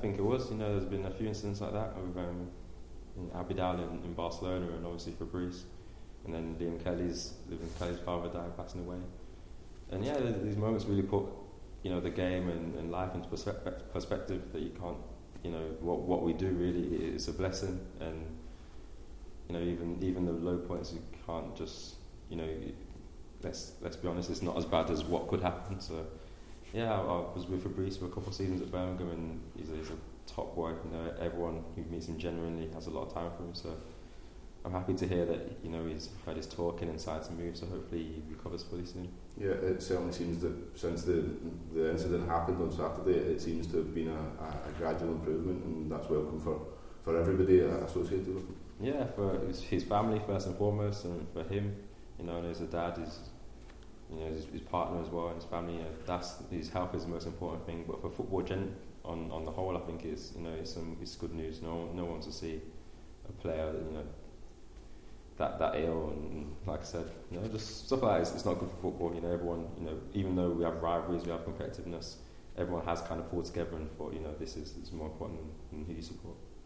think it was. There's been a few incidents like that with Abidal in Barcelona, and obviously Fabrice, and then Liam Kelly's father died, passing away. And yeah, these moments really put the game and life into perspective, that you can't, what we do really is a blessing, and even the low points, you can't just, let's be honest, it's not as bad as what could happen. So yeah, I was with Fabrice for a couple of seasons at Birmingham, and he's a top boy. Everyone who meets him genuinely has a lot of time for him. So I'm happy to hear that he's had his talking and decided to move. So hopefully he recovers fully soon. Yeah, it certainly seems that since the incident happened on Saturday, it seems to have been a gradual improvement, and that's welcome for everybody associated with him. Yeah, for his family first and foremost, and for him, and as a dad, his partner as well, and his family. His health is the most important thing. But for football on the whole, I think it's good news. No one wants to see a player that ill, and like I said, just stuff like that. It's not good for football. Everyone, even though we have rivalries, we have competitiveness, everyone has kind of pulled together and thought, this is more important than who you support.